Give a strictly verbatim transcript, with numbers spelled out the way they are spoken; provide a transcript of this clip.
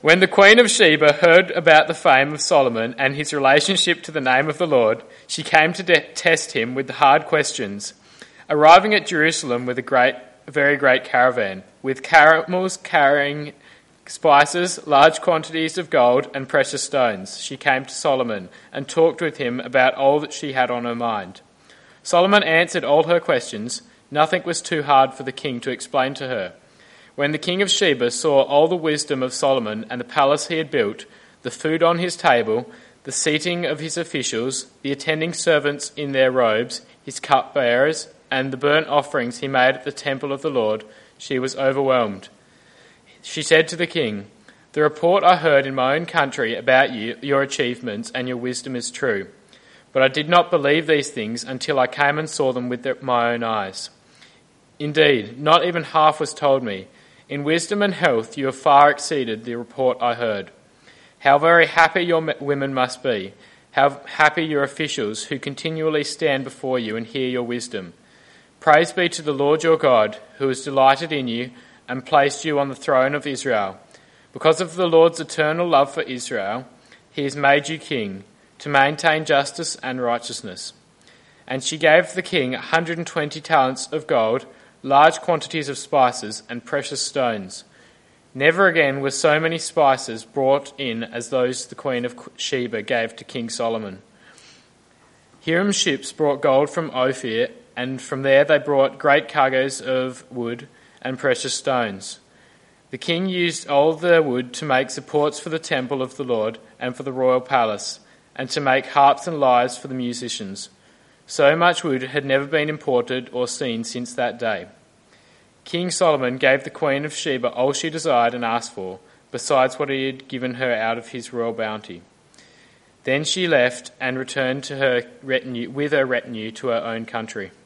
When the Queen of Sheba heard about the fame of Solomon and his relationship to the name of the Lord, she came to de- test him with hard questions. Arriving at Jerusalem with a great, a very great caravan, with camels carrying spices, large quantities of gold and precious stones, she came to Solomon and talked with him about all that she had on her mind. Solomon answered all her questions. Nothing was too hard for the king to explain to her. When the king of Sheba saw all the wisdom of Solomon and the palace he had built, the food on his table, the seating of his officials, the attending servants in their robes, his cupbearers, and the burnt offerings he made at the temple of the Lord, she was overwhelmed. She said to the king, "The report I heard in my own country about you, your achievements, and your wisdom is true. But I did not believe these things until I came and saw them with my own eyes. Indeed, not even half was told me. In wisdom and health you have far exceeded the report I heard. How very happy your women must be, how happy your officials who continually stand before you and hear your wisdom. Praise be to the Lord your God, who has delighted in you and placed you on the throne of Israel. Because of the Lord's eternal love for Israel, he has made you king, to maintain justice and righteousness." And she gave the king one hundred twenty talents of gold, large quantities of spices and precious stones. Never again were so many spices brought in as those the Queen of Sheba gave to King Solomon. Hiram's ships brought gold from Ophir, and from there they brought great cargoes of wood and precious stones. The king used all the wood to make supports for the temple of the Lord and for the royal palace, and to make harps and lyres for the musicians. So much wood had never been imported or seen since that day. King Solomon gave the Queen of Sheba all she desired and asked for, besides what he had given her out of his royal bounty. Then she left and returned to her retinue, with her retinue to her own country.